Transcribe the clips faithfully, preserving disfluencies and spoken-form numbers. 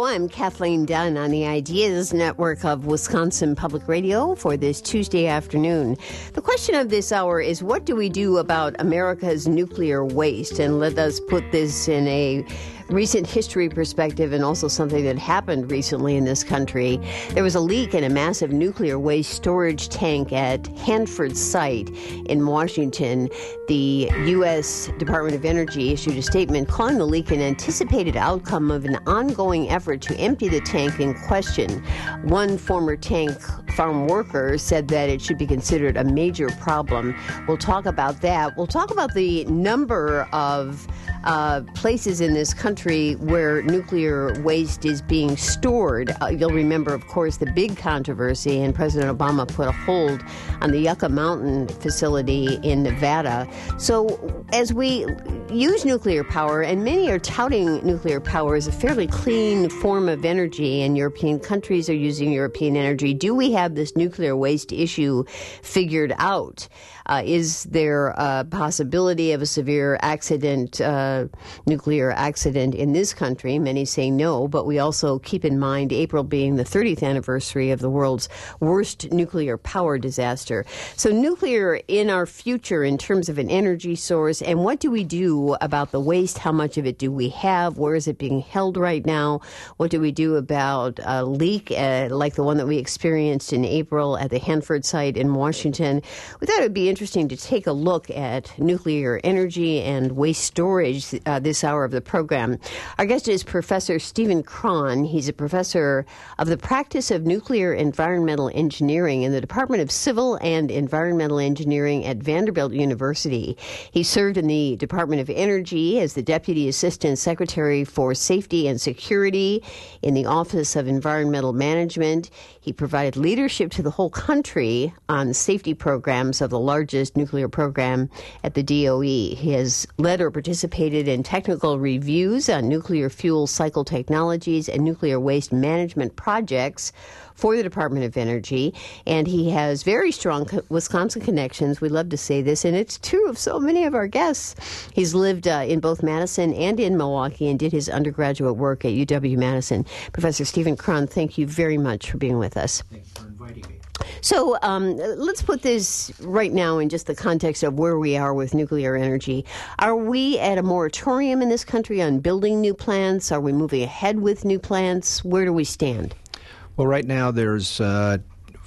I'm Kathleen Dunn on the Ideas Network of Wisconsin Public Radio for this Tuesday afternoon. The question of this hour is, what do we do about America's nuclear waste? And let us put this in a recent history perspective and also something that happened recently in this country. There was a leak in a massive nuclear waste storage tank at Hanford site in Washington. The U S Department of Energy issued a statement calling the leak an anticipated outcome of an ongoing effort to empty the tank in question. One former tank farm worker said that it should be considered a major problem. We'll talk about that. We'll talk about the number of Uh, places in this country where nuclear waste is being stored. Uh, you'll remember, of course, the big controversy, and President Obama put a hold on the Yucca Mountain facility in Nevada. So as we use nuclear power, and many are touting nuclear power as a fairly clean form of energy, and European countries are using European energy, do we have this nuclear waste issue figured out? Uh, is there a possibility of a severe accident, uh, nuclear accident in this country? Many say no, but we also keep in mind April being the thirtieth anniversary of the world's worst nuclear power disaster. So nuclear in our future in terms of an energy source, and what do we do about the waste? How much of it do we have? Where is it being held right now? What do we do about a leak uh, like the one that we experienced in April at the Hanford site in Washington? We thought it would be interesting to take a look at nuclear energy and waste storage uh, this hour of the program. Our guest is Professor Stephen Krahn. He's a professor of the practice of nuclear environmental engineering in the Department of Civil and Environmental Engineering at Vanderbilt University. He served in the Department of Energy as the Deputy Assistant Secretary for Safety and Security in the Office of Environmental Management. He provided leadership to the whole country on safety programs of the largest nuclear program at the D O E. He has led or participated in technical reviews on nuclear fuel cycle technologies and nuclear waste management projects for the Department of Energy, and he has very strong Wisconsin connections. We love to say this, and it's true of so many of our guests. He's lived uh, in both Madison and in Milwaukee and did his undergraduate work at U W-Madison. Professor Stephen Krahn, thank you very much for being with us. Thanks for inviting me. So um, let's put this right now in just the context of where we are with nuclear energy. Are we at a moratorium in this country on building new plants? Are we moving ahead with new plants? Where do we stand? Well, right now there's uh,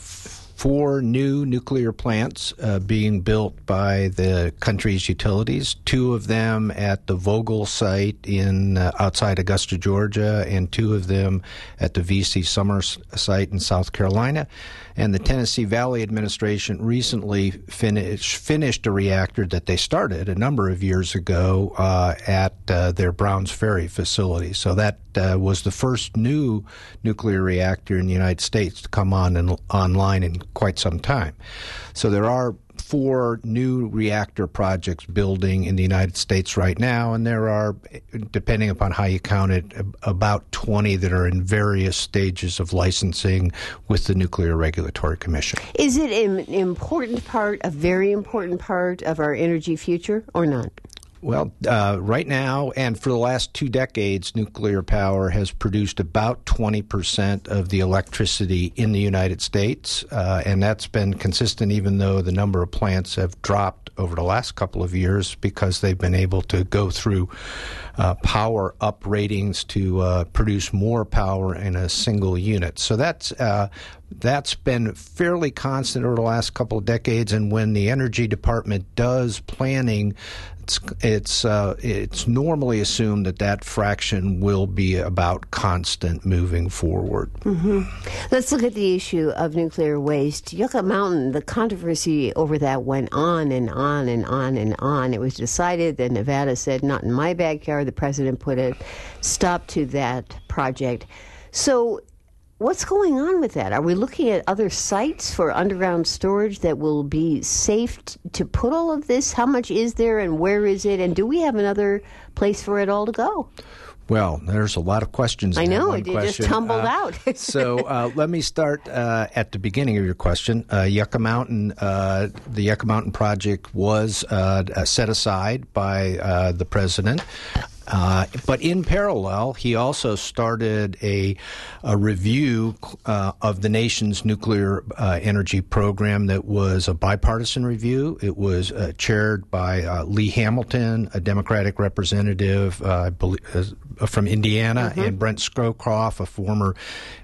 four new nuclear plants uh, being built by the country's utilities, two of them at the Vogtle site in uh, outside Augusta, Georgia, and two of them at the V C Summers site in South Carolina. And the Tennessee Valley Administration recently finish, finished a reactor that they started a number of years ago uh, at uh, their Browns Ferry facility. So that uh, was the first new nuclear reactor in the United States to come on and online in quite some time. So there are four new reactor projects building in the United States right now, and there are, depending upon how you count it, about twenty that are in various stages of licensing with the Nuclear Regulatory Commission. Is it an important part, a very important part of our energy future, or not? Well, uh, right now and for the last two decades, nuclear power has produced about twenty percent of the electricity in the United States, uh, and that's been consistent even though the number of plants have dropped over the last couple of years because they've been able to go through uh, power up ratings to uh, produce more power in a single unit. So that's uh, that's been fairly constant over the last couple of decades, and when the Energy Department does planning, It's it's, uh, it's normally assumed that that fraction will be about constant moving forward. Mm-hmm. Let's look at the issue of nuclear waste. Yucca Mountain, the controversy over that went on and on and on and on. It was decided that Nevada said, not in my backyard. The president put a stop to that project. So what's going on with that? Are we looking at other sites for underground storage that will be safe t- to put all of this? How much is there and where is it? And do we have another place for it all to go? Well, there's a lot of questions. I know, it just tumbled uh, out. so uh, let me start uh, at the beginning of your question. Uh, Yucca Mountain, uh, the Yucca Mountain project was uh, set aside by uh, the president. Uh, but in parallel, he also started a, a review uh, of the nation's nuclear uh, energy program that was a bipartisan review. It was uh, chaired by uh, Lee Hamilton, a Democratic representative uh, I believe, uh, from Indiana, mm-hmm. and Brent Scowcroft, a former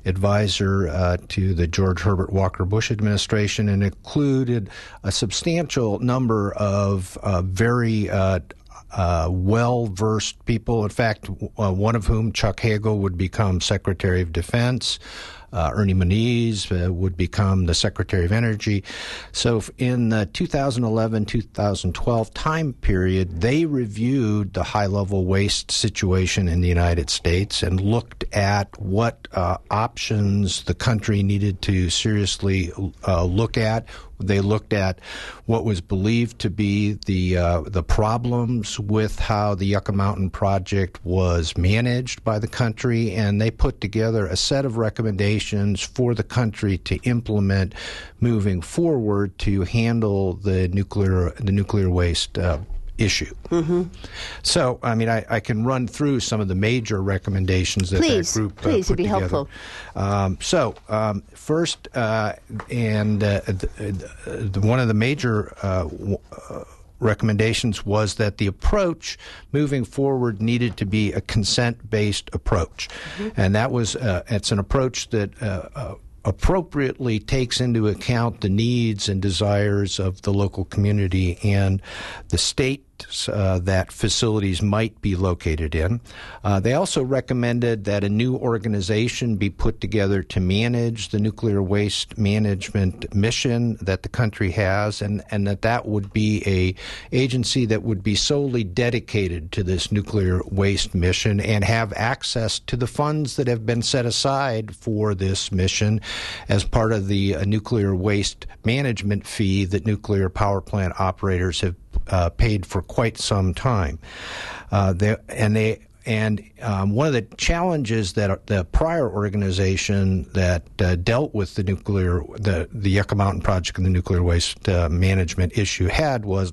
advisor uh, to the George Herbert Walker Bush administration, and included a substantial number of uh, very uh, Uh, well-versed people. In fact, uh, one of whom, Chuck Hagel, would become Secretary of Defense. Uh, Ernie Moniz uh, would become the Secretary of Energy. So in the two thousand eleven to two thousand twelve time period, they reviewed the high-level waste situation in the United States and looked at what uh, options the country needed to seriously uh, look at. They looked at what was believed to be the uh, the problems with how the Yucca Mountain project was managed by the country, and they put together a set of recommendations for the country to implement moving forward to handle the nuclear the nuclear waste uh, issue. Mm-hmm. So, I mean, I, I can run through some of the major recommendations that please, that group uh, please, put it'd be together. helpful. Um, so, um, first, uh, and uh, the, the, one of the major uh, w- uh, recommendations was that the approach moving forward needed to be a consent-based approach, mm-hmm. and that was uh, it's an approach that Uh, uh, appropriately takes into account the needs and desires of the local community and the state uh, that facilities might be located in. Uh, they also recommended that a new organization be put together to manage the nuclear waste management mission that the country has, and, and that that would be a agency that would be solely dedicated to this nuclear waste mission and have access to the funds that have been set aside for this mission as part of the uh, nuclear waste management fee that nuclear power plant operators have uh, paid for quite some time. Uh, they, and they And um, one of the challenges that the prior organization that uh, dealt with the nuclear, the, the Yucca Mountain project and the nuclear waste uh, management issue had was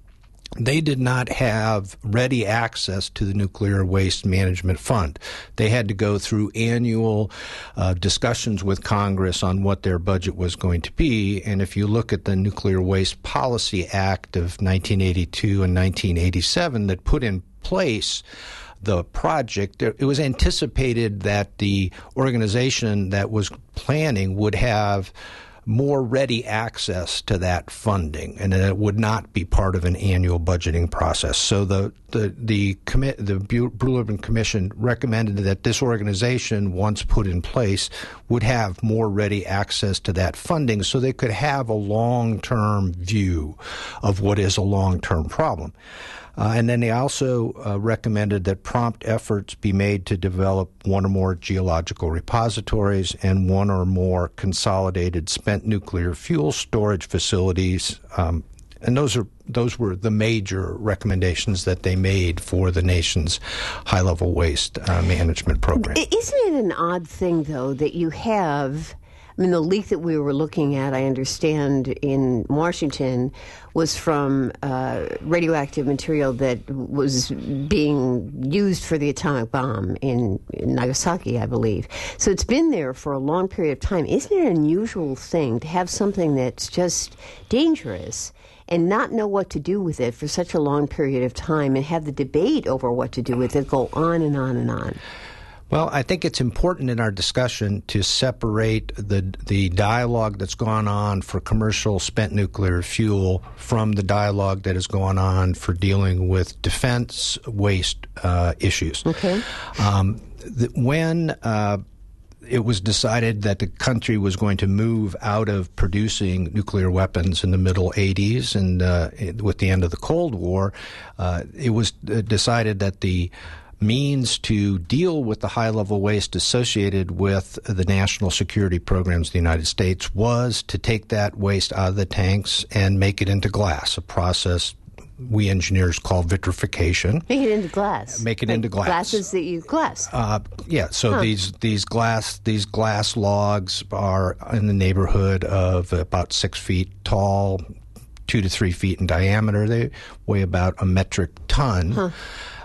they did not have ready access to the Nuclear Waste Management Fund. They had to go through annual uh, discussions with Congress on what their budget was going to be. And if you look at the Nuclear Waste Policy Act of nineteen eighty-two and nineteen eighty-seven that put in place the project, it was anticipated that the organization that was planning would have more ready access to that funding, and that it would not be part of an annual budgeting process. So the the the, commi- the Blue Ribbon Commission recommended that this organization, once put in place, would have more ready access to that funding so they could have a long-term view of what is a long-term problem. Uh, and then they also uh, recommended that prompt efforts be made to develop one or more geological repositories and one or more consolidated spent nuclear fuel storage facilities. Um, and those are those were the major recommendations that they made for the nation's high-level waste uh, management program. Isn't it an odd thing, though, that you have... I mean, the leak that we were looking at, I understand, in Washington was from uh, radioactive material that was being used for the atomic bomb in, in Nagasaki, I believe. So it's been there for a long period of time. Isn't it an unusual thing to have something that's just dangerous and not know what to do with it for such a long period of time and have the debate over what to do with it go on and on and on? Well, I think it's important in our discussion to separate the the dialogue that's gone on for commercial spent nuclear fuel from the dialogue that is going on for dealing with defense waste uh, issues. Okay. Um, the, when uh, it was decided that the country was going to move out of producing nuclear weapons in the middle eighties and uh, with the end of the Cold War, uh, it was decided that the means to deal with the high-level waste associated with the national security programs of the United States was to take that waste out of the tanks and make it into glass, a process we engineers call vitrification. Make it into glass. Make it like into glass. Glasses that you glass. Uh, yeah. So huh. these these glass these glass logs are in the neighborhood of about six feet tall, two to three feet in diameter. They weigh about a metric ton. Huh.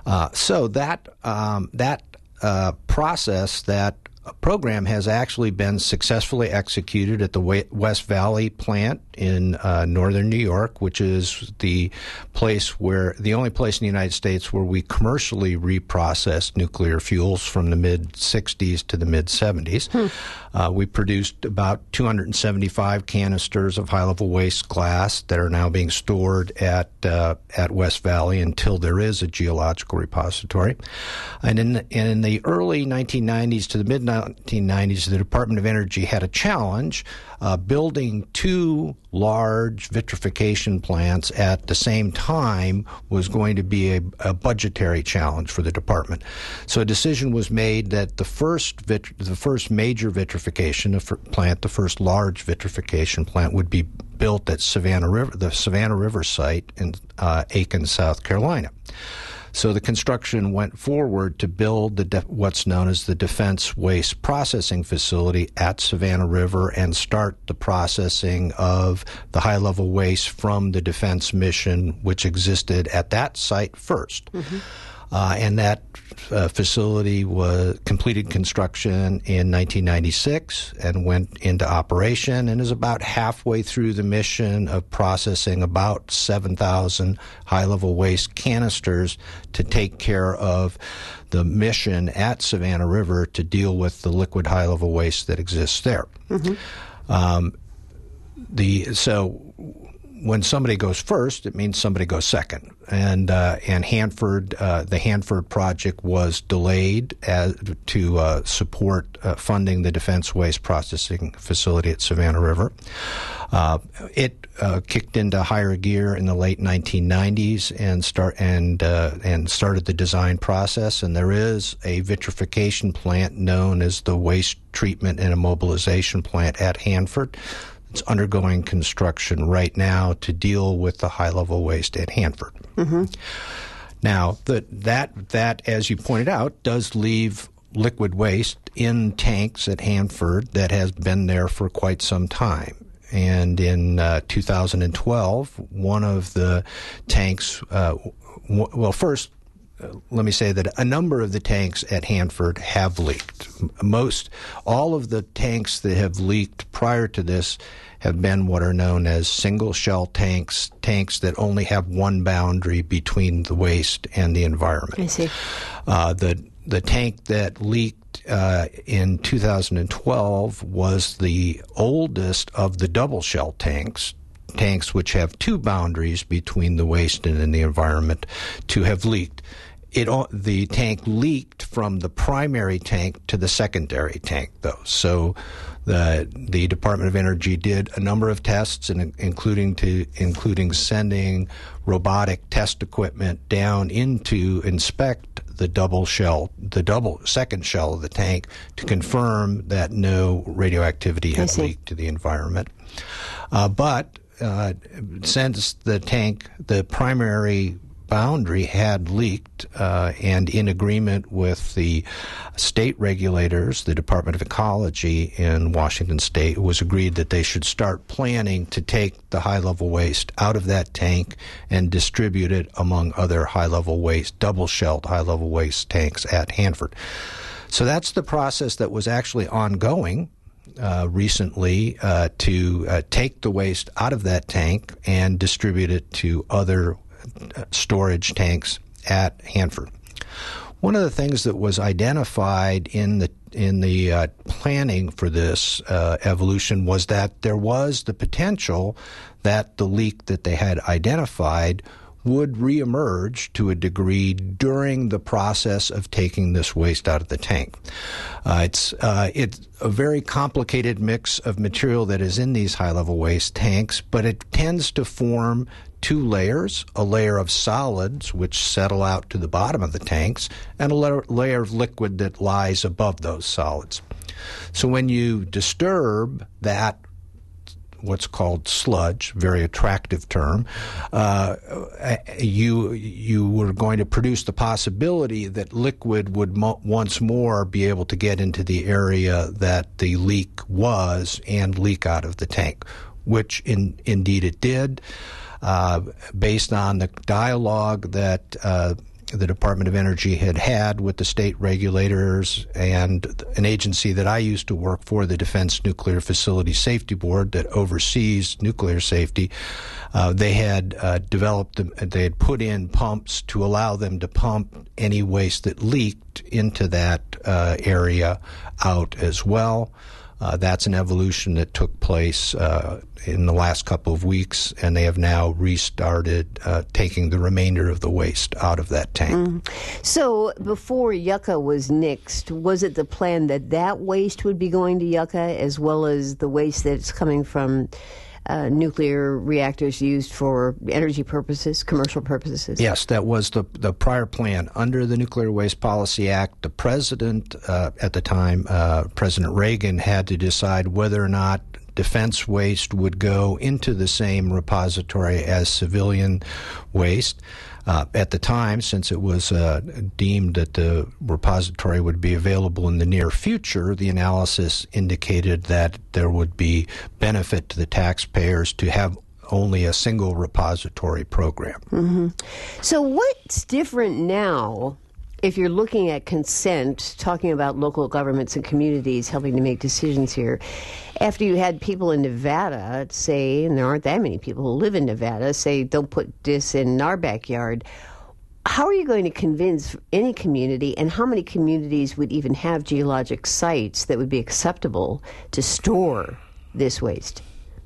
Uh, so that um, that uh, process, that program has actually been successfully executed at the West Valley plant in uh, northern New York, which is the place where the only place in the United States where we commercially reprocessed nuclear fuels from the mid sixties to the mid seventies. Hmm. Uh, we produced about two hundred seventy-five canisters of high-level waste glass that are now being stored at uh, at West Valley until there is a geological repository. And in the, and in the early nineteen nineties to the mid nineteen nineties, the Department of Energy had a challenge uh, building two large vitrification plants at the same time was going to be a, a budgetary challenge for the department. So a decision was made that the first vit- the first major vitrification plant, the first large vitrification plant, would be built at Savannah River, the Savannah River site in uh, Aiken, South Carolina. So the construction went forward to build the de- what's known as the Defense Waste Processing Facility at Savannah River and start the processing of the high-level waste from the defense mission, which existed at that site first. Mm-hmm. Uh, and that uh, facility was completed construction in nineteen ninety-six and went into operation and is about halfway through the mission of processing about seven thousand high-level waste canisters to take care of the mission at Savannah River to deal with the liquid high-level waste that exists there. Mm-hmm. Um, the so. When somebody goes first, it means somebody goes second. And uh, and Hanford, uh, the Hanford project was delayed as, to uh, support uh, funding the Defense Waste Processing Facility at Savannah River. Uh, it uh, kicked into higher gear in the late nineteen nineties and start and uh, and started the design process. And there is a vitrification plant known as the Waste Treatment and Immobilization Plant at Hanford. It's undergoing construction right now to deal with the high-level waste at Hanford. Mm-hmm. Now, the, that, that, as you pointed out, does leave liquid waste in tanks at Hanford that has been there for quite some time. And in uh, two thousand twelve, one of the tanks, uh, w- well, first, Uh, let me say that a number of the tanks at Hanford have leaked. Most, all of the tanks that have leaked prior to this have been what are known as single shell tanks, tanks that only have one boundary between the waste and the environment. I see. Uh, the the tank that leaked uh, in two thousand twelve was the oldest of the double shell tanks. Tanks which have two boundaries between the waste and in the environment to have leaked. It the tank leaked from the primary tank to the secondary tank, though. So the the Department of Energy did a number of tests, and including to including sending robotic test equipment down in to inspect the double shell, the double second shell of the tank, to confirm that no radioactivity had leaked to the environment. Uh, but uh, since the tank, the primary boundary had leaked, uh, and in agreement with the state regulators, the Department of Ecology in Washington State, it was agreed that they should start planning to take the high-level waste out of that tank and distribute it among other high-level waste, double-shelled high-level waste tanks at Hanford. So that's the process that was actually ongoing Uh, recently uh, to uh, take the waste out of that tank and distribute it to other uh, storage tanks at Hanford. One of the things that was identified in the in the uh, planning for this uh, evolution was that there was the potential that the leak that they had identified would reemerge to a degree during the process of taking this waste out of the tank. Uh, it's uh, it's a very complicated mix of material that is in these high-level waste tanks, but it tends to form two layers, a layer of solids which settle out to the bottom of the tanks, and a la- layer of liquid that lies above those solids. So when you disturb that, what's called sludge, very attractive term, uh, you you were going to produce the possibility that liquid would mo- once more be able to get into the area that the leak was and leak out of the tank, which in, indeed it did. Uh, based on the dialogue that uh, the Department of Energy had had with the state regulators and an agency that I used to work for, the Defense Nuclear Facility Safety Board, that oversees nuclear safety. Uh, they had uh, developed, they had put in pumps to allow them to pump any waste that leaked into that uh, area out as well. Uh, that's an evolution that took place uh, in the last couple of weeks, and they have now restarted uh, taking the remainder of the waste out of that tank. Mm. So before Yucca was nixed, was it the plan that that waste would be going to Yucca as well as the waste that's coming from Uh, nuclear reactors used for energy purposes, commercial purposes? Yes, that was the the prior plan. Under the Nuclear Waste Policy Act, the president uh, at the time, uh, President Reagan, had to decide whether or not defense waste would go into the same repository as civilian waste. Uh, at the time, since it was uh, deemed that the repository would be available in the near future, the analysis indicated that there would be benefit to the taxpayers to have only a single repository program. Mm-hmm. So what's different now if you're looking at consent, talking about local governments and communities helping to make decisions here, after you had people in Nevada say, and there aren't that many people who live in Nevada, say, don't put this in our backyard, how are you going to convince any community, and how many communities would even have geologic sites that would be acceptable to store this waste?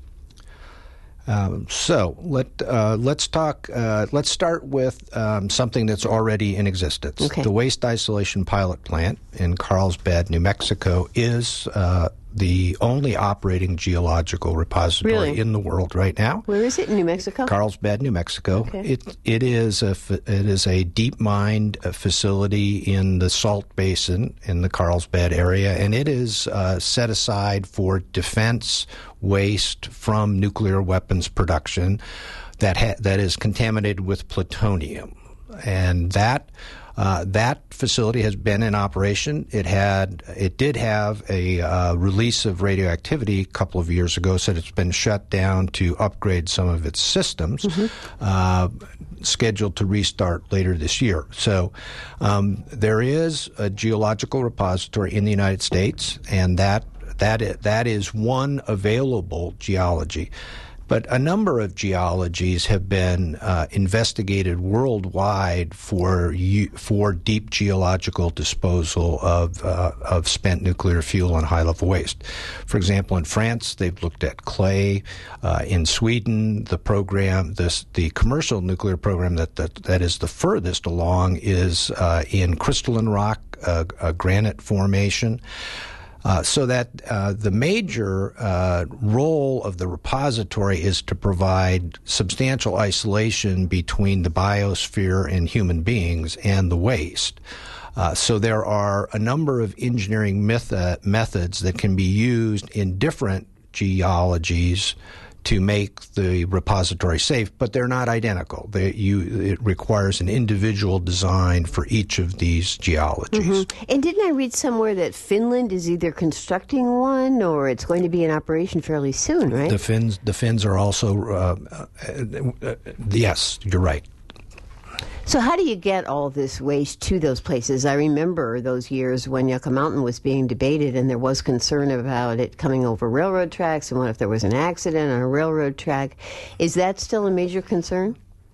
Um, so let uh, let's talk. Uh, let's start with um, something that's already in existence. Okay. The Waste Isolation Pilot Plant in Carlsbad, New Mexico, is uh, the only operating geological repository really? in the world right now. Where is it? In New Mexico? Carlsbad, New Mexico. Okay. It it is a it is a deep mined facility in the Salt Basin in the Carlsbad area, and it is uh, set aside for defense waste from nuclear weapons production that ha- that is contaminated with plutonium, and that. Uh, that facility has been in operation. It had, it did have a uh, release of radioactivity a couple of years ago, so it's been shut down to upgrade some of its systems, mm-hmm. uh, scheduled to restart later this year. So um, there is a geological repository in the United States, and that that is, that is one available geology. But a number of geologies have been uh, investigated worldwide for for deep geological disposal of uh, of spent nuclear fuel and high-level waste. For example, in France, they've looked at clay. Uh, in Sweden, the program, this the commercial nuclear program that that, that is the furthest along is uh, in crystalline rock, uh, a granite formation. Uh, so that uh, the major uh, role of the repository is to provide substantial isolation between the biosphere and human beings and the waste. Uh, so there are a number of engineering method, methods that can be used in different geologies to make the repository safe, but they're not identical. They, you, it requires an individual design for each of these geologies. Mm-hmm. And didn't I read somewhere that Finland is either constructing one or it's going to be in operation fairly soon, right? The Finns, the Finns are also, uh, uh, uh, yes, you're right. So how do you get all this waste to those places? I remember those years when Yucca Mountain was being debated and there was concern about it coming over railroad tracks, and what if there was an accident on a railroad track? Is that still a major concern?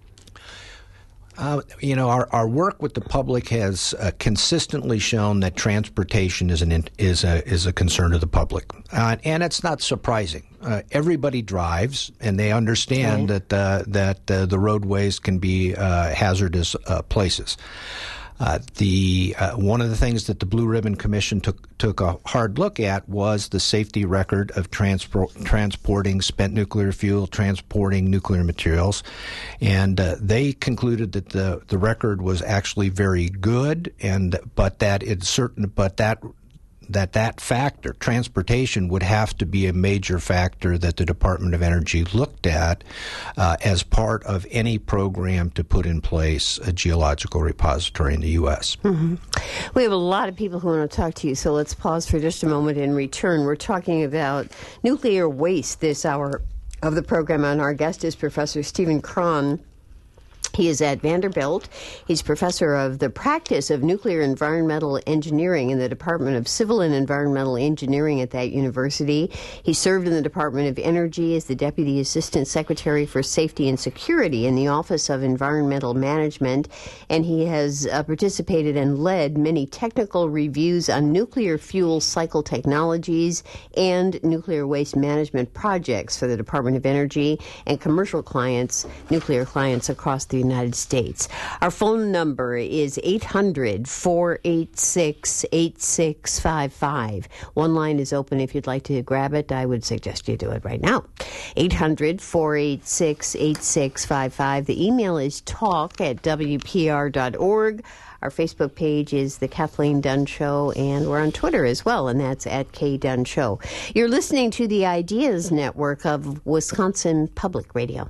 Uh, you know, our, our work with the public has uh, consistently shown that transportation is an in, is a is a concern of the public, uh, and it's not surprising. Uh, everybody drives, and they understand right. that uh, that uh, the roadways can be uh, hazardous uh, places. Uh, the uh, one of the things that the Blue Ribbon Commission took took a hard look at was the safety record of transport, transporting spent nuclear fuel, transporting nuclear materials, and uh, they concluded that the the record was actually very good, and but that it's certain, but that. that that factor, transportation, would have to be a major factor that the Department of Energy looked at uh, as part of any program to put in place a geological repository in the U S. Mm-hmm. We have a lot of people who want to talk to you, so let's pause for just a moment and return. We're talking about nuclear waste this hour of the program, and our guest is Professor Stephen Krahn He is at Vanderbilt. He's professor of the practice of nuclear environmental engineering in the Department of Civil and Environmental Engineering at that university. He served in the Department of Energy as the Deputy Assistant Secretary for Safety and Security in the Office of Environmental Management, and he has uh, participated and led many technical reviews on nuclear fuel cycle technologies and nuclear waste management projects for the Department of Energy and commercial clients, nuclear clients across the United States. Our phone number is eight hundred, four eight six, eight six five five. One line is open if you'd like to grab it. I would suggest you do it right now. eight hundred, four eight six, eight six five five. The email is talk at W P R dot org. Our Facebook page is The Kathleen Dunn Show, and we're on Twitter as well, and that's at K Dunn Show. You're listening to the Ideas Network of Wisconsin Public Radio.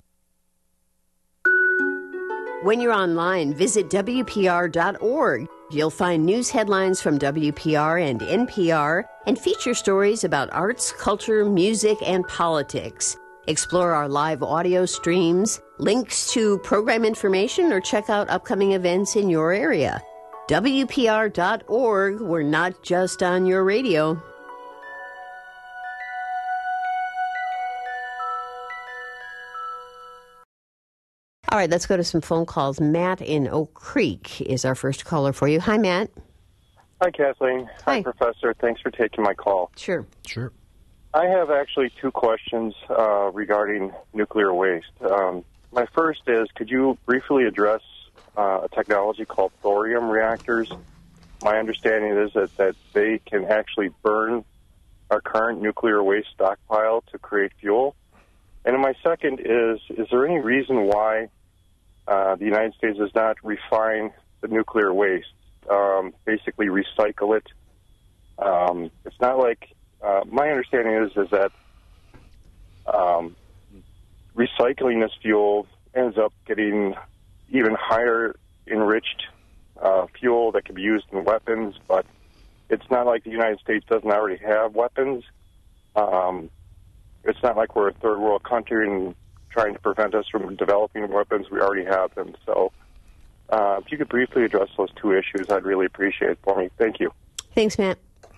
When you're online, visit W P R dot org. You'll find news headlines from W P R and N P R and feature stories about arts, culture, music, and politics. Explore our live audio streams, links to program information, or check out upcoming events in your area. W P R dot org. We're not just on your radio. All right, let's go to some phone calls. Matt in Oak Creek is our first caller for you. Hi, Matt. Hi, Kathleen. Hi. Hi, Professor. Thanks for taking my call. Sure. Sure. I have actually two questions uh, regarding nuclear waste. Um, my first is, could you briefly address uh, a technology called thorium reactors? My understanding is that, that they can actually burn our current nuclear waste stockpile to create fuel. And my second is, is there any reason why uh, the United States does not refine the nuclear waste, um, basically recycle it? Um, it's not like, uh, my understanding is, is that um, recycling this fuel ends up getting even higher enriched uh, fuel that can be used in weapons, but it's not like the United States doesn't already have weapons. Um, it's not like we're a third world country and trying to prevent us from developing weapons. We already have them. So uh, if you could briefly address those two issues, I'd really appreciate it for me. Thank you. Thanks, Matt.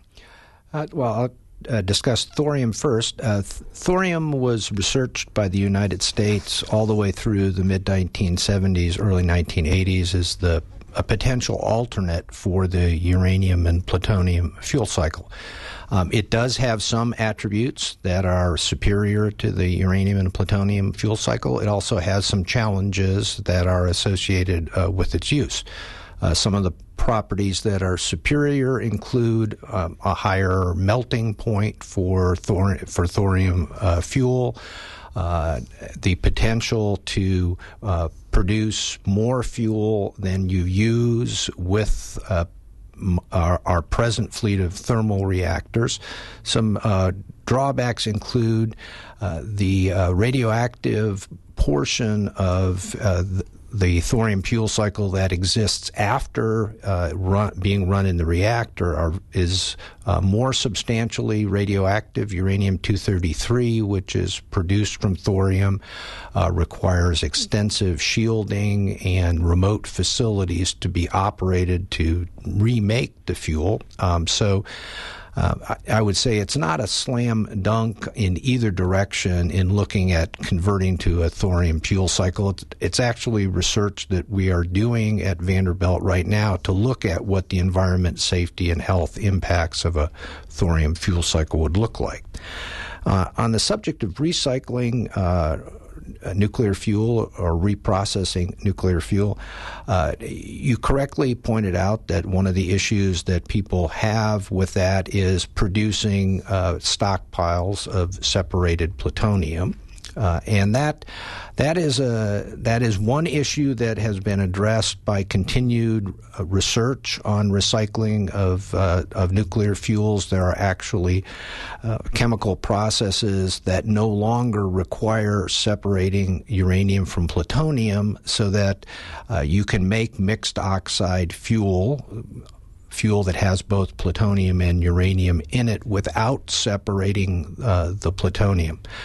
Uh, well, I'll uh, discuss thorium first. Uh, th- thorium was researched by the United States all the way through the mid nineteen seventies, early nineteen eighties as the a potential alternate for the uranium and plutonium fuel cycle. Um, it does have some attributes that are superior to the uranium and plutonium fuel cycle. It also has some challenges that are associated uh, with its use. Uh, some of the properties that are superior include um, a higher melting point for thor- for thorium uh, fuel, uh, the potential to uh, produce more fuel than you use with uh, our, our present fleet of thermal reactors. Some uh, drawbacks include uh, the uh, radioactive portion of uh, the the thorium fuel cycle that exists after uh, run, being run in the reactor are, is uh, more substantially radioactive. Uranium two thirty-three, which is produced from thorium, uh, requires extensive shielding and remote facilities to be operated to remake the fuel. Um, so Uh, I, I would say it's not a slam dunk in either direction in looking at converting to a thorium fuel cycle. It's, it's actually research that we are doing at Vanderbilt right now to look at what the environment, safety, and health impacts of a thorium fuel cycle would look like. Uh, on the subject of recycling uh, nuclear fuel or reprocessing nuclear fuel, uh, you correctly pointed out that one of the issues that people have with that is producing uh, stockpiles of separated plutonium. Uh, and that that is a that is one issue that has been addressed by continued uh, research on recycling of uh, of nuclear fuels. There are actually uh, chemical processes that no longer require separating uranium from plutonium, so that uh, you can make mixed oxide fuel. Fuel that has both plutonium and uranium in it without separating uh, the plutonium.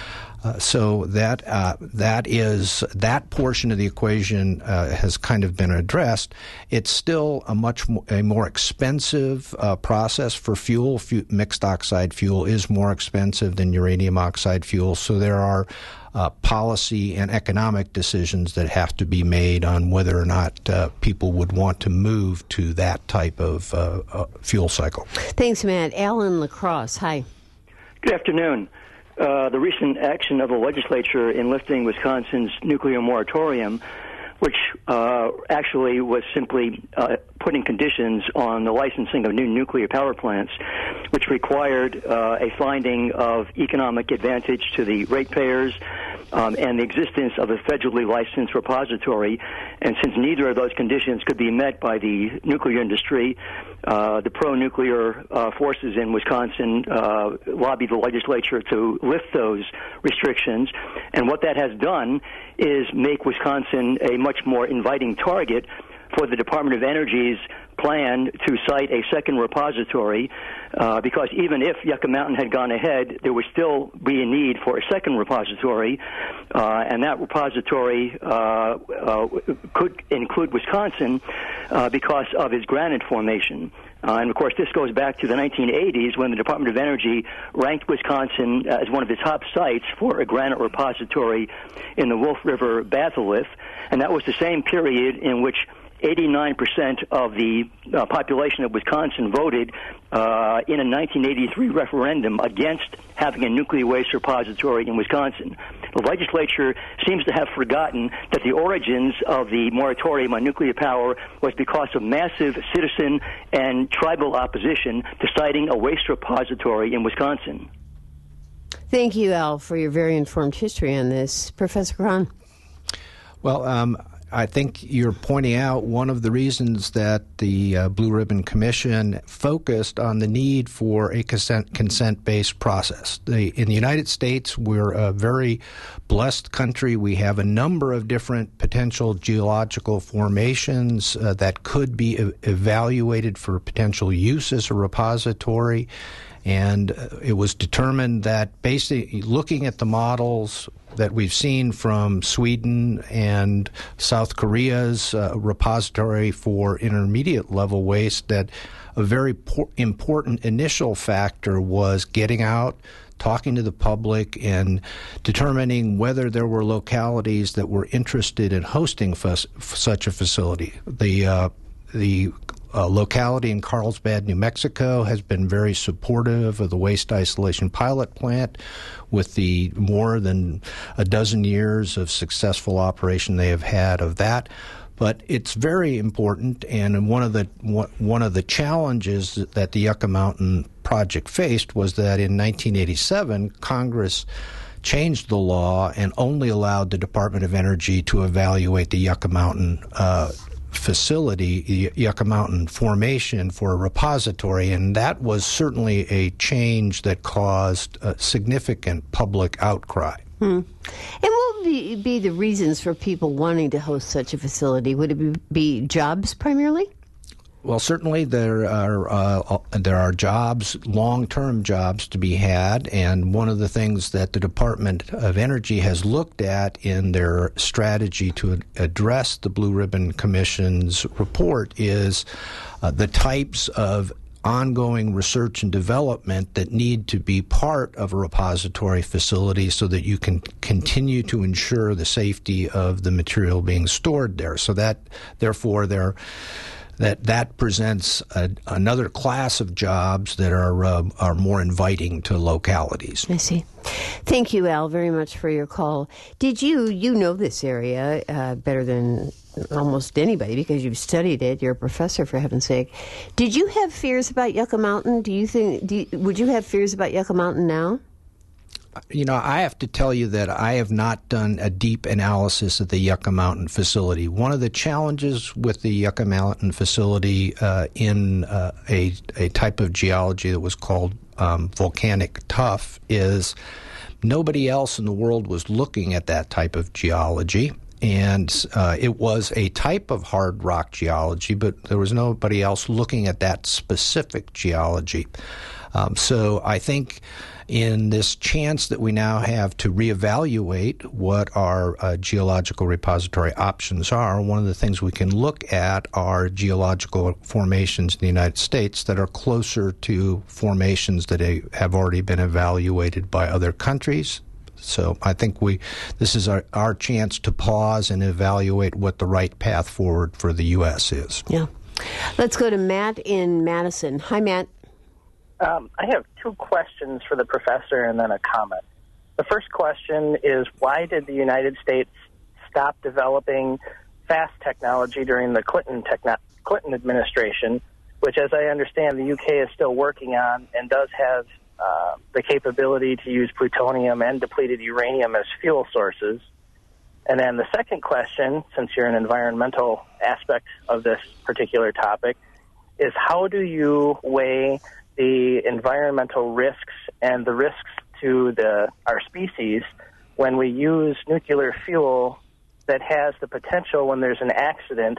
Uh, so that uh, that is that portion of the equation uh, has kind of been addressed. It's still a much more, a more expensive uh, process for fuel. Fu- mixed oxide fuel is more expensive than uranium oxide fuel. So there are uh, policy and economic decisions that have to be made on whether or not uh, people would want to move to that type of uh, uh, fuel cycle. Thanks, Matt. Alan LaCrosse, hi. Good afternoon. Uh, the recent action of the legislature in lifting Wisconsin's nuclear moratorium, which uh, actually was simply uh, putting conditions on the licensing of new nuclear power plants, which required uh, a finding of economic advantage to the ratepayers um, and the existence of a federally licensed repository. And since neither of those conditions could be met by the nuclear industry, uh, the pro-nuclear uh, forces in Wisconsin uh, lobbied the legislature to lift those restrictions. And what that has done is make Wisconsin a much more inviting target for the Department of Energy's plan to cite a second repository, uh, because even if Yucca Mountain had gone ahead, there would still be a need for a second repository, uh, and that repository uh, uh, could include Wisconsin uh, because of its granite formation. Uh, and, of course, this goes back to the nineteen eighties when the Department of Energy ranked Wisconsin as one of the top sites for a granite repository in the Wolf River batholith, and that was the same period in which eighty-nine percent of the uh, population of Wisconsin voted uh, in a nineteen eighty-three referendum against having a nuclear waste repository in Wisconsin. The legislature seems to have forgotten that the origins of the moratorium on nuclear power was because of massive citizen and tribal opposition to citing a waste repository in Wisconsin. Thank you, Al, for your very informed history on this. Professor Cron. Well, um, I think you're pointing out one of the reasons that the uh, Blue Ribbon Commission focused on the need for a consent, consent-based process. The, in the United States, we're a very blessed country. We have a number of different potential geological formations uh, that could be e- evaluated for potential use as a repository. And uh, it was determined that basically looking at the models that we've seen from Sweden and South Korea's uh, repository for intermediate level waste, that a very por- important initial factor was getting out, talking to the public, and determining whether there were localities that were interested in hosting f- such a facility. The uh, the Uh, locality in Carlsbad, New Mexico, has been very supportive of the waste isolation pilot plant with the more than a dozen years of successful operation they have had of that. But it's very important, and one of the one of the challenges that the Yucca Mountain project faced was that in nineteen eighty-seven, Congress changed the law and only allowed the Department of Energy to evaluate the Yucca Mountain uh facility, Yucca Mountain formation, for a repository, and that was certainly a change that caused a significant public outcry. Hmm. And what would be, be the reasons for people wanting to host such a facility? Would it be, be jobs primarily? Well, certainly there are uh, there are jobs, long-term jobs to be had, and one of the things that the Department of Energy has looked at in their strategy to address the Blue Ribbon Commission's report is uh, the types of ongoing research and development that need to be part of a repository facility so that you can continue to ensure the safety of the material being stored there. So that, therefore, there that that presents a, another class of jobs that are uh, are more inviting to localities. I see. Thank you, Al, very much for your call. Did you, you know this area uh, better than almost anybody because you've studied it. You're a professor, for heaven's sake. Did you have fears about Yucca Mountain? Do you think, do you, would you have fears about Yucca Mountain now? You know, I have to tell you that I have not done a deep analysis of the Yucca Mountain facility. One of the challenges with the Yucca Mountain facility uh, in uh, a, a type of geology that was called um, volcanic tuff is nobody else in the world was looking at that type of geology. And uh, it was a type of hard rock geology, but there was nobody else looking at that specific geology. Um, so I think in this chance that we now have to reevaluate what our uh, geological repository options are, one of the things we can look at are geological formations in the United States that are closer to formations that have already been evaluated by other countries. So I think we this is our, our chance to pause and evaluate what the right path forward for the U S is. Yeah. Let's go to Matt in Madison. Hi, Matt. Um, I have two questions for the professor and then a comment. The first question is, why did the United States stop developing fast technology during the Clinton techno- Clinton administration, which, as I understand, the U K is still working on and does have uh, the capability to use plutonium and depleted uranium as fuel sources? And then the second question, since you're an environmental aspect of this particular topic, is how do you weigh the environmental risks and the risks to the our species when we use nuclear fuel that has the potential, when there's an accident,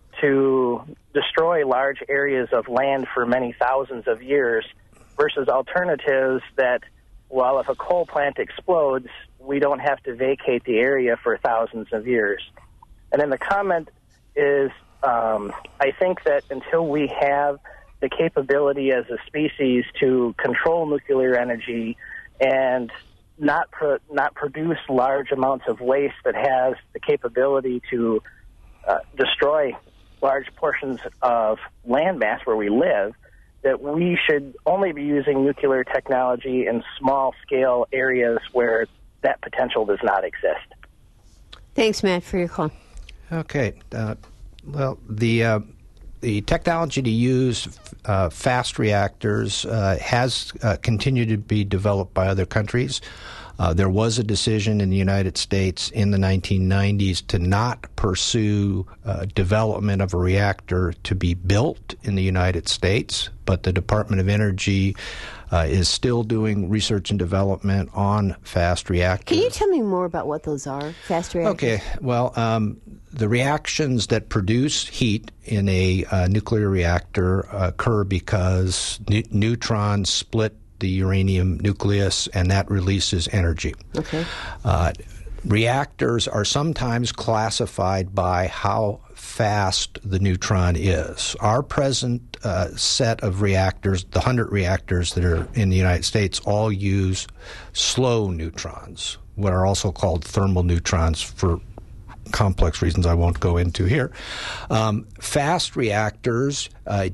to destroy large areas of land for many thousands of years, versus alternatives that, well, if a coal plant explodes, we don't have to vacate the area for thousands of years. And then the comment is, um, I think that until we have the capability as a species to control nuclear energy and not pro- not produce large amounts of waste that has the capability to uh, destroy large portions of landmass where we live, that we should only be using nuclear technology in small-scale areas where that potential does not exist. Thanks, Matt, for your call. Okay. Uh, well, the uh, the technology to use uh, fast reactors uh, has uh, continued to be developed by other countries. Uh, there was a decision in the United States in the nineteen nineties to not pursue uh, development of a reactor to be built in the United States, but the Department of Energy uh, is still doing research and development on fast reactors. Can you tell me more about what those are, fast reactors? Okay. Well, um, the reactions that produce heat in a uh, nuclear reactor occur because ne- neutrons split the uranium nucleus, and that releases energy. Okay. Uh, reactors are sometimes classified by how fast the neutron is. Our present uh, set of reactors, the one hundred reactors that are in the United States, all use slow neutrons, what are also called thermal neutrons for complex reasons I won't go into here. Um, fast reactors uh,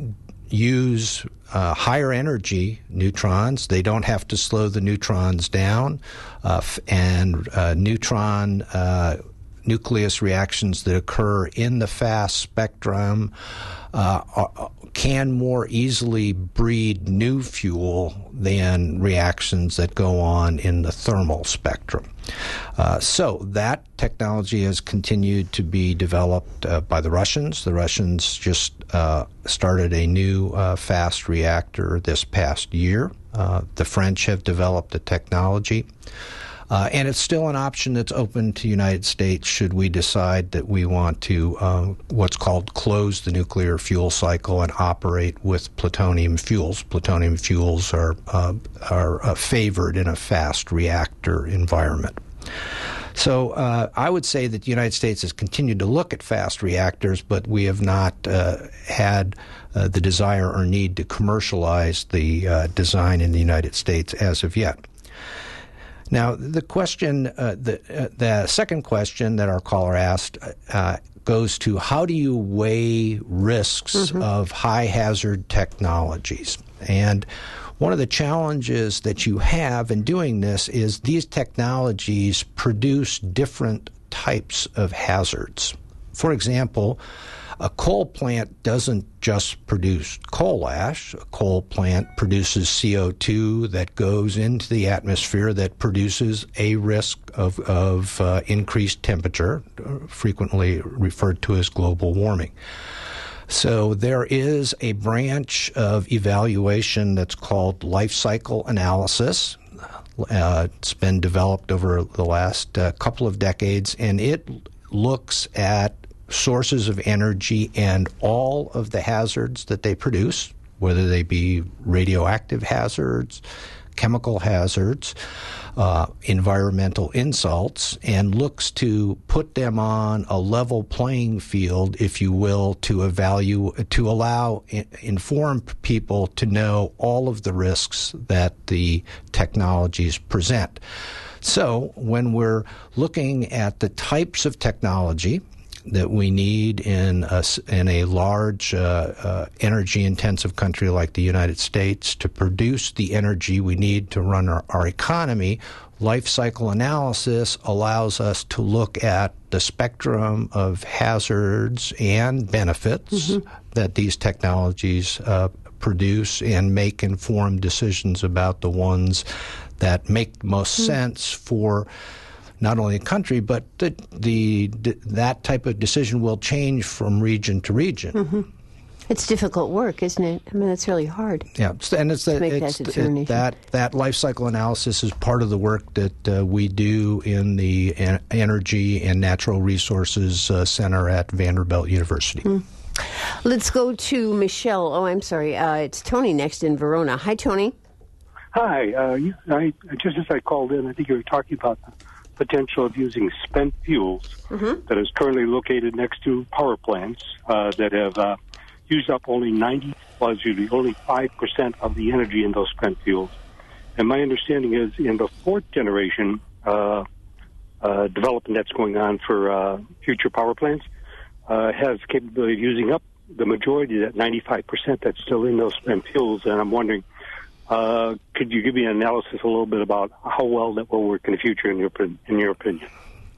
use uh, higher energy neutrons. They don't have to slow the neutrons down, uh, f- and uh, neutron uh, nucleus reactions that occur in the fast spectrum uh, are, can more easily breed new fuel than reactions that go on in the thermal spectrum. Uh, so that technology has continued to be developed uh, by the Russians. The Russians just uh, started a new uh, fast reactor this past year. Uh, the French have developed the technology. Uh, and it's still an option that's open to the United States should we decide that we want to uh, what's called close the nuclear fuel cycle and operate with plutonium fuels. Plutonium fuels are uh, are uh, favored in a fast reactor environment. So uh, I would say that the United States has continued to look at fast reactors, but we have not uh, had uh, the desire or need to commercialize the uh, design in the United States as of yet. Now, the question, uh, the uh, the second question that our caller asked uh, goes to how do you weigh risks mm-hmm. of high hazard technologies? And one of the challenges that you have in doing this is these technologies produce different types of hazards. For example, a coal plant doesn't just produce coal ash. A coal plant produces C O two that goes into the atmosphere that produces a risk of, of uh, increased temperature, frequently referred to as global warming. So there is a branch of evaluation that's called life cycle analysis. Uh, it's been developed over the last uh, couple of decades, and it looks at sources of energy and all of the hazards that they produce, whether they be radioactive hazards, chemical hazards, uh, environmental insults, and looks to put them on a level playing field, if you will, to evaluate, to allow I- informed people to know all of the risks that the technologies present. So when we're looking at the types of technology that we need in a, in a large uh, uh, energy-intensive country like the United States to produce the energy we need to run our, our economy, life cycle analysis allows us to look at the spectrum of hazards and benefits mm-hmm. that these technologies uh, produce and make informed decisions about the ones that make most mm-hmm. sense for not only a country, but the, the, the that type of decision will change from region to region. Mm-hmm. It's difficult work, isn't it? I mean, it's really hard. Yeah, and it's, the, make it's that determination. It, that that life cycle analysis is part of the work that uh, we do in the en- Energy and Natural Resources uh, Center at Vanderbilt University. Mm. Let's go to Michelle. Oh, I'm sorry. Uh, it's Tony next in Verona. Hi, Tony. Hi. Uh, you, I, just as I called in, I think you were talking about the potential of using spent fuels mm-hmm. that is currently located next to power plants uh, that have uh, used up only ninety, well, usually only five percent of the energy in those spent fuels. And my understanding is in the fourth generation uh, uh, development that's going on for uh, future power plants uh, has capability of using up the majority of that ninety-five percent that's still in those spent fuels. And I'm wondering, Uh, could you give me an analysis a little bit about how well that will work in the future, in your in your opinion?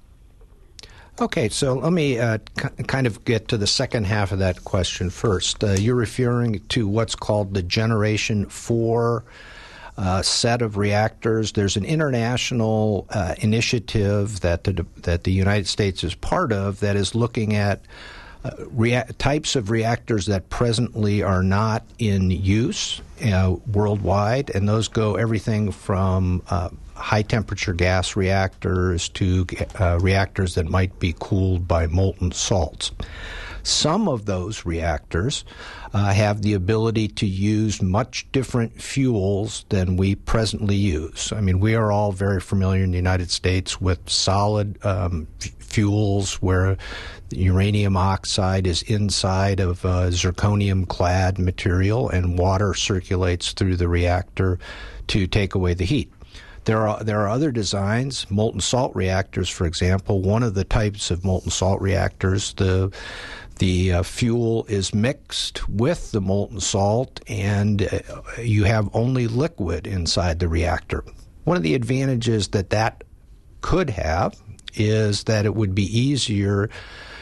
Okay, so let me uh, k- kind of get to the second half of that question first. Uh, you're referring to what's called the Generation four uh, set of reactors. There's an international uh, initiative that the that the United States is part of that is looking at Uh, rea- types of reactors that presently are not in use uh, worldwide, and those go everything from uh, high-temperature gas reactors to uh, reactors that might be cooled by molten salts. Some of those reactors uh, have the ability to use much different fuels than we presently use. I mean, we are all very familiar in the United States with solid um, f- fuels where uranium oxide is inside of uh, zirconium-clad material and water circulates through the reactor to take away the heat. There are there are other designs, molten salt reactors, for example. One of the types of molten salt reactors, the the uh, fuel is mixed with the molten salt, and uh, you have only liquid inside the reactor. One of the advantages that that could have is that it would be easier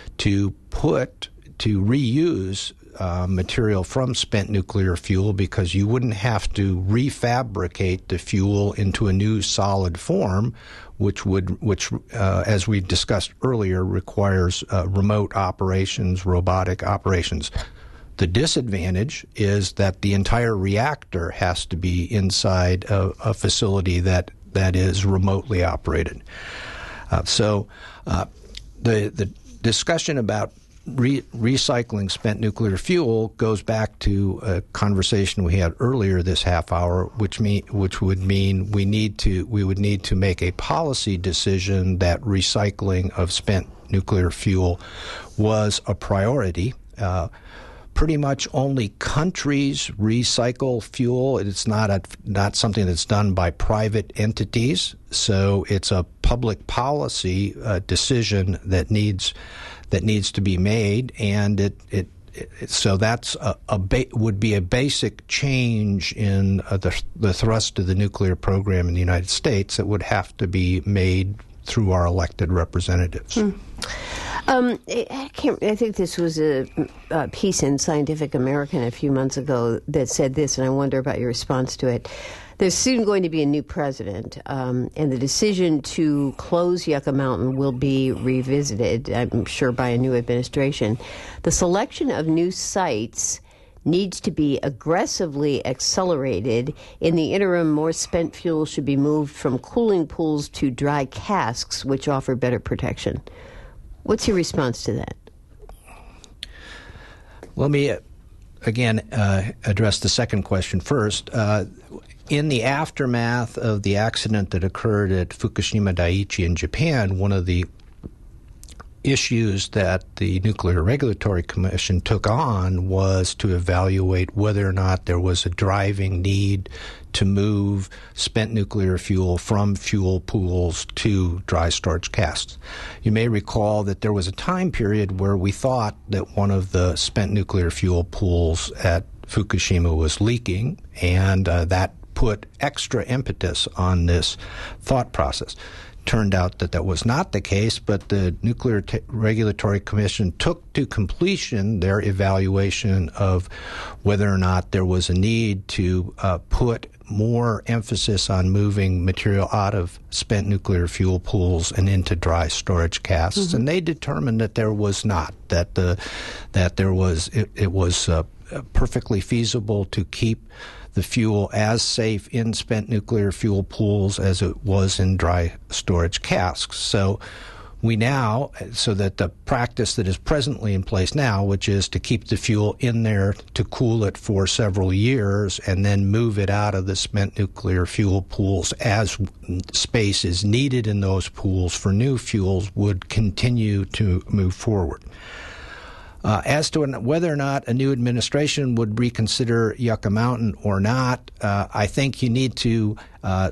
to put to reuse uh, material from spent nuclear fuel because you wouldn't have to refabricate the fuel into a new solid form, which would, which uh, as we discussed earlier, requires uh, remote operations, robotic operations. The disadvantage is that the entire reactor has to be inside a, a facility that, that is remotely operated. Uh, so uh, the the discussion about re- recycling spent nuclear fuel goes back to a conversation we had earlier this half hour, which mean which would mean we need to we would need to make a policy decision that recycling of spent nuclear fuel was a priority. Uh, Pretty much only countries recycle fuel. It's not a, not something that's done by private entities. So it's a public policy uh, decision that needs that needs to be made, and it it, it so that's a, a ba- would be a basic change in uh, the the thrust of the nuclear program in the United States that would have to be made through our elected representatives. Hmm. Um, I can't. I think this was a, a piece in Scientific American a few months ago that said this, and I wonder about your response to it. There's soon going to be a new president, um, and the decision to close Yucca Mountain will be revisited, I'm sure, by a new administration. The selection of new sites needs to be aggressively accelerated. In the interim, more spent fuel should be moved from cooling pools to dry casks, which offer better protection. What's your response to that? Let me again, uh, address the second question first. Uh, in the aftermath of the accident that occurred at Fukushima Daiichi in Japan, one of the issues that the Nuclear Regulatory Commission took on was to evaluate whether or not there was a driving need to move spent nuclear fuel from fuel pools to dry storage casks. You may recall that there was a time period where we thought that one of the spent nuclear fuel pools at Fukushima was leaking, and uh, that put extra impetus on this thought process. Turned out that that was not the case, but the Nuclear T- Regulatory Commission took to completion their evaluation of whether or not there was a need to uh, put more emphasis on moving material out of spent nuclear fuel pools and into dry storage casks, mm-hmm. and they determined that there was not, that the that there was it, it was uh, perfectly feasible to keep the fuel as safe in spent nuclear fuel pools as it was in dry storage casks. So we now, so that the practice that is presently in place now, which is to keep the fuel in there to cool it for several years and then move it out of the spent nuclear fuel pools as space is needed in those pools for new fuels, would continue to move forward. Uh, as to whether or not a new administration would reconsider Yucca Mountain or not, uh, I think you need to uh,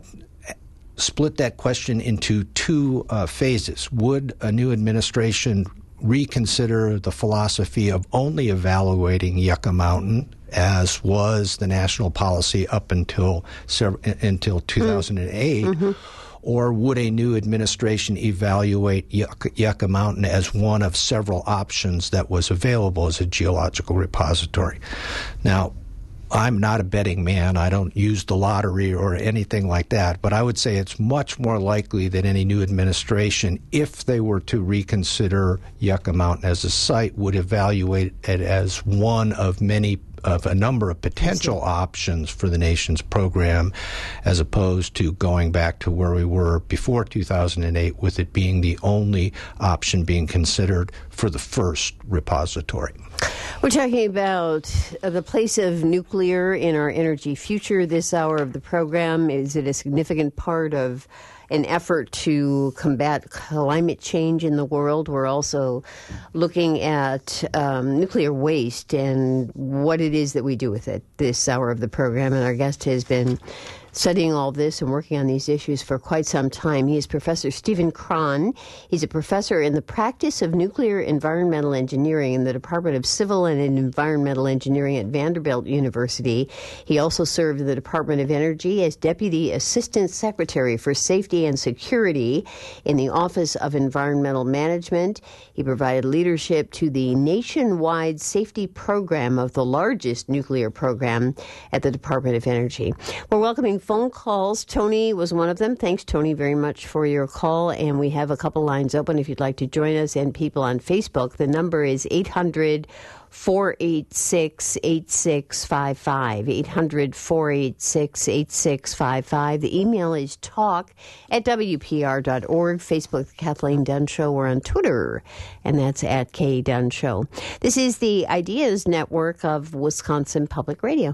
split that question into two uh, phases. Would a new administration reconsider the philosophy of only evaluating Yucca Mountain, as was the national policy up until until two thousand eight? Mm-hmm. Or would a new administration evaluate Yucca, Yucca Mountain as one of several options that was available as a geological repository? Now, I'm not a betting man. I don't use the lottery or anything like that. But I would say it's much more likely that any new administration, if they were to reconsider Yucca Mountain as a site, would evaluate it as one of many of a number of potential options for the nation's program, as opposed to going back to where we were before two thousand eight, with it being the only option being considered for the first repository. We're talking about uh, the place of nuclear in our energy future this hour of the program. Is it a significant part of an effort to combat climate change in the world? We're also looking at um, nuclear waste and what it is that we do with it this hour of the program. And our guest has been studying all this and working on these issues for quite some time. He is Professor Stephen Krahn. He's a professor in the practice of nuclear environmental engineering in the Department of Civil and Environmental Engineering at Vanderbilt University. He also served in the Department of Energy as Deputy Assistant Secretary for Safety and Security in the Office of Environmental Management. He provided leadership to the nationwide safety program of the largest nuclear program at the Department of Energy. We're welcoming phone calls. Tony was one of them. Thanks, Tony, very much for your call. And we have a couple lines open if you'd like to join us, and people on Facebook. The number is eight hundred, four eight six, eight six five five, eight hundred, four eight six, eight six five five. The email is talk at W P R dot org. Facebook, The Kathleen Dunn Show. We're on Twitter, and that's at K Dunn Show. This is the Ideas Network of Wisconsin Public Radio.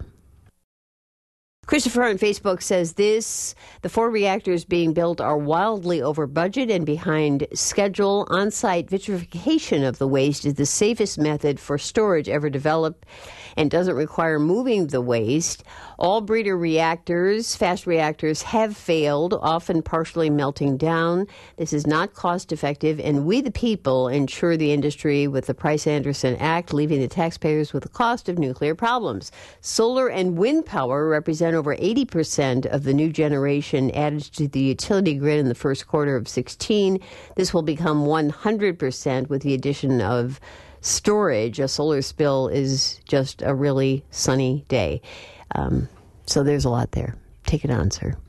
Christopher on Facebook says this: the four reactors being built are wildly over budget and behind schedule. On-site vitrification of the waste is the safest method for storage ever developed and doesn't require moving the waste. All breeder reactors, fast reactors, have failed, often partially melting down. This is not cost effective, and we the people insure the industry with the Price-Anderson Act, leaving the taxpayers with the cost of nuclear problems. Solar and wind power represent over eighty percent of the new generation added to the utility grid in the first quarter of sixteen. This will become one hundred percent with the addition of storage. A solar spill is just a really sunny day. Um, so there's a lot there. Take it on, sir.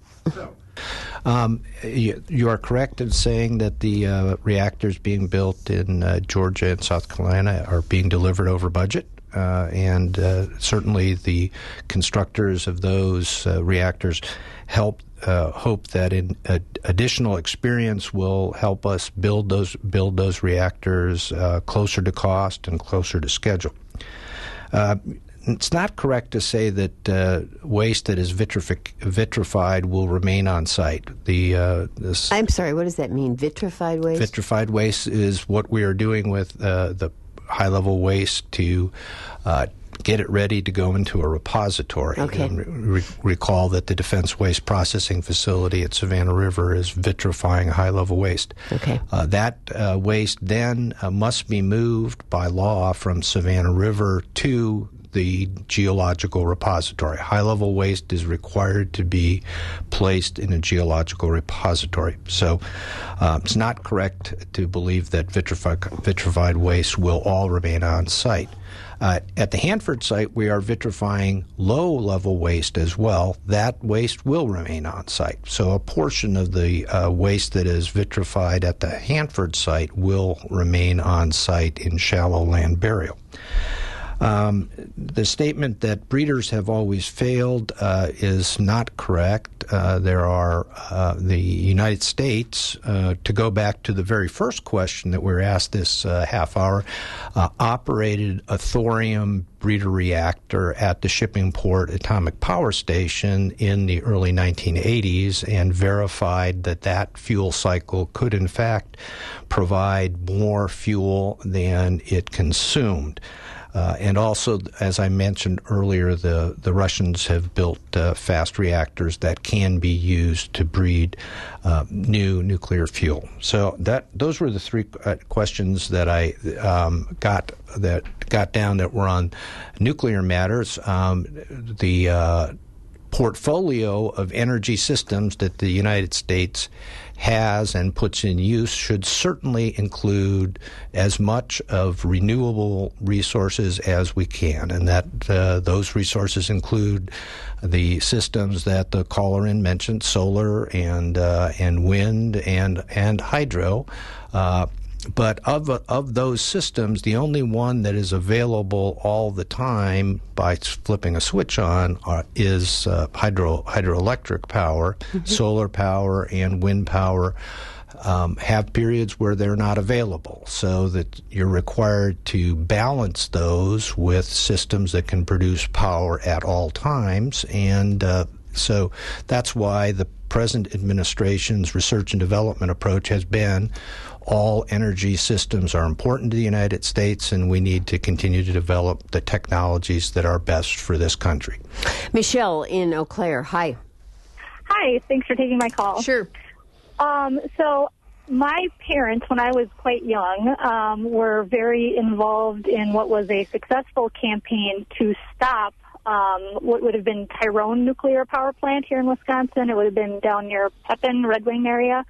Um, you, you are correct in saying that the uh, reactors being built in uh, Georgia and South Carolina are being delivered over budget. Uh, and uh, certainly the constructors of those uh, reactors help uh, hope that in, uh, additional experience will help us build those build those reactors uh, closer to cost and closer to schedule. Uh, it's not correct to say that uh, waste that is vitrific- vitrified will remain on site. The uh, this I'm sorry, what does that mean, vitrified waste? Vitrified waste is what we are doing with uh, the high-level waste to uh, get it ready to go into a repository. Okay. And re- recall that the Defense Waste Processing Facility at Savannah River is vitrifying high-level waste. Okay. Uh, that uh, waste then uh, must be moved by law from Savannah River to the geological repository. High-level waste is required to be placed in a geological repository. So uh, it's not correct to believe that vitrified, vitrified waste will all remain on site. Uh, at the Hanford site, we are vitrifying low-level waste as well. That waste will remain on site. So a portion of the uh, waste that is vitrified at the Hanford site will remain on site in shallow land burial. Um, the statement that breeders have always failed uh, is not correct. Uh, there are uh, the United States, uh, to go back to the very first question that we were asked this uh, half hour, uh, operated a thorium breeder reactor at the Shippingport Atomic Power Station in the early nineteen eighties and verified that that fuel cycle could in fact provide more fuel than it consumed. Uh, and also, as I mentioned earlier, the, the Russians have built uh, fast reactors that can be used to breed uh, new nuclear fuel. So that those were the three uh, questions that I um, got that got down that were on nuclear matters. Um, the uh, portfolio of energy systems that the United States has and puts in use should certainly include as much of renewable resources as we can, and that uh, those resources include the systems that the caller in mentioned, solar and uh, and wind and and hydro. Uh, But of of those systems, the only one that is available all the time by flipping a switch on uh, is uh, hydro hydroelectric power. Mm-hmm. Solar power and wind power um, have periods where they're not available, so that you're required to balance those with systems that can produce power at all times. And uh, so that's why the present administration's research and development approach has been all energy systems are important to the United States, and we need to continue to develop the technologies that are best for this country. Michelle in Eau Claire, hi. Hi, thanks for taking my call. Sure. Um, so my parents, when I was quite young, um, were very involved in what was a successful campaign to stop um, what would have been Tyrone nuclear power plant here in Wisconsin. It would have been down near Pepin, Red Wing area.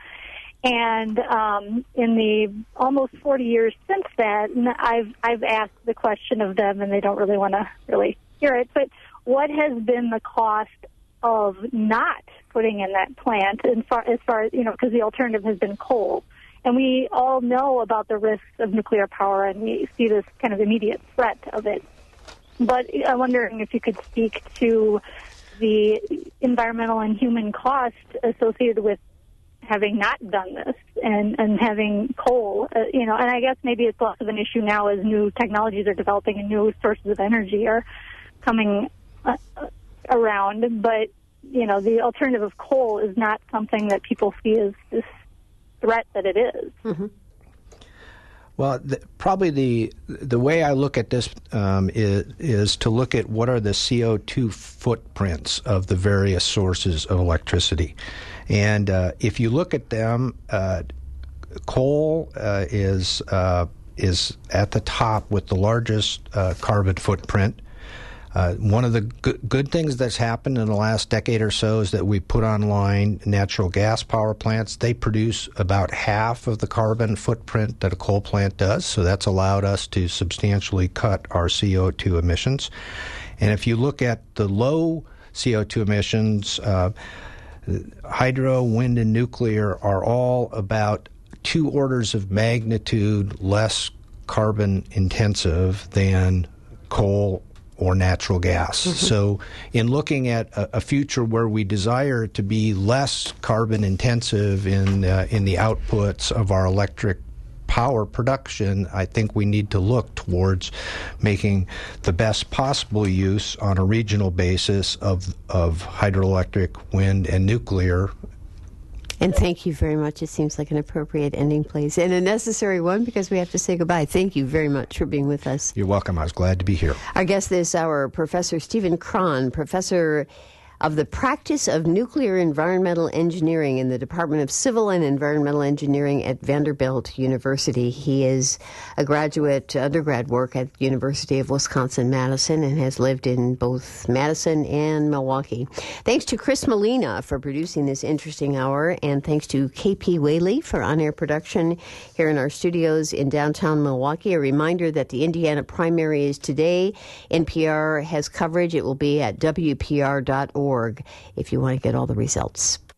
And um, in the almost forty years since that, I've I've asked the question of them, and they don't really want to really hear it. But what has been the cost of not putting in that plant, as far as, far as you know, because the alternative has been coal, and we all know about the risks of nuclear power, and we see this kind of immediate threat of it. But I'm wondering if you could speak to the environmental and human cost associated with having not done this and, and having coal, uh, you know, and I guess maybe it's less of an issue now as new technologies are developing and new sources of energy are coming uh, around. But, you know, the alternative of coal is not something that people see as this threat that it is. Mm-hmm. Well, the, probably the the way I look at this um, is, is to look at what are the C O two footprints of the various sources of electricity. And uh, if you look at them, uh, coal uh, is uh, is at the top with the largest uh, carbon footprint. Uh, one of the good, good things that's happened in the last decade or so is that we put online natural gas power plants. They produce about half of the carbon footprint that a coal plant does, so that's allowed us to substantially cut our C O two emissions. And if you look at the low C O two emissions, uh, hydro, wind, and nuclear are all about two orders of magnitude less carbon intensive than coal or natural gas. Mm-hmm. So in looking at a, a future where we desire to be less carbon intensive in uh, in the outputs of our electric power production, I think we need to look towards making the best possible use on a regional basis of of hydroelectric, wind, and nuclear. And thank you very much. It seems like an appropriate ending place and a necessary one because we have to say goodbye. Thank you very much for being with us. You're welcome. I was glad to be here. Our guest this hour, Professor Stephen Cron, Professor of the Practice of Nuclear Environmental Engineering in the Department of Civil and Environmental Engineering at Vanderbilt University. He is a graduate undergrad work at the University of Wisconsin-Madison and has lived in both Madison and Milwaukee. Thanks to Chris Molina for producing this interesting hour, and thanks to K P Whaley for on-air production here in our studios in downtown Milwaukee. A reminder that the Indiana primary is today. N P R has coverage. It will be at W P R dot org if you want to get all the results.